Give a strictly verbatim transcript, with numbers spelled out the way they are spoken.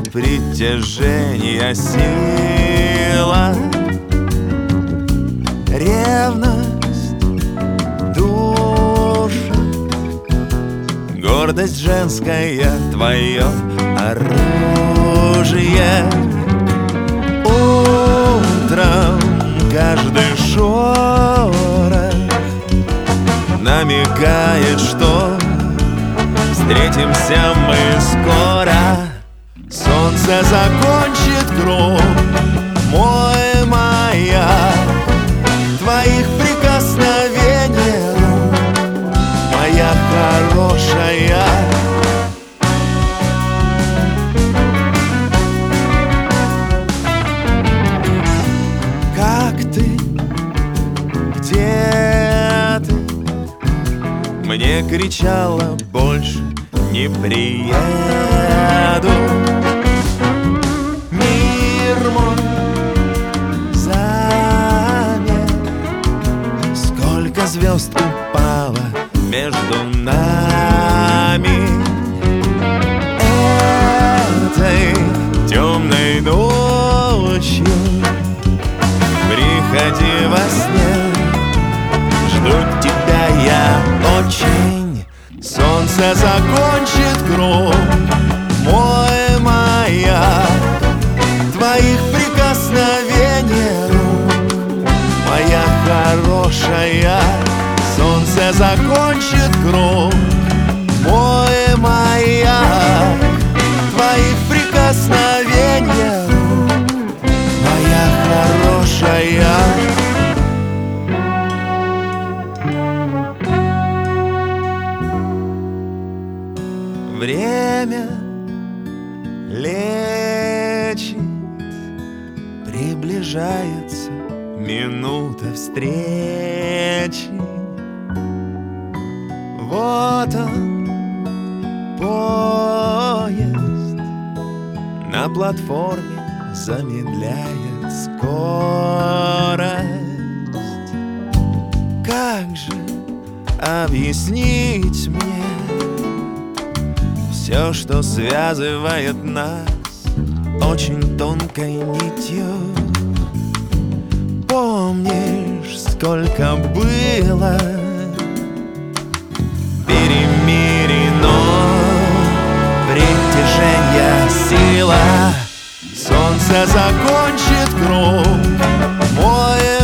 от притяжения сила, ревность душит, гордость женская твое оружие. Утром каждый шорох намекает, что встретимся мы скоро. Солнце закончит круг, мой маяк, твоих прикосновений рук, моя хорошая. Как ты? Где ты? Мне кричала: больше не приеду. Мир мой замер, сколько звезд упало между нами. Этой темной ночью приходи во сне, жду тебя я очень. Солнце закончит круг, мой маяк, твоих прикосновений рук, моя хорошая. Солнце закончит круг, мой маяк, твоих прикосновений рук, моя хорошая. Время лечит, приближается минута встречи. Вот он, поезд, на платформе замедляет скорость. Как же объяснить мне все, что связывает нас очень тонкой нитью? Помнишь, сколько было перемирено, притяжение сила. Солнце закончит круг, мой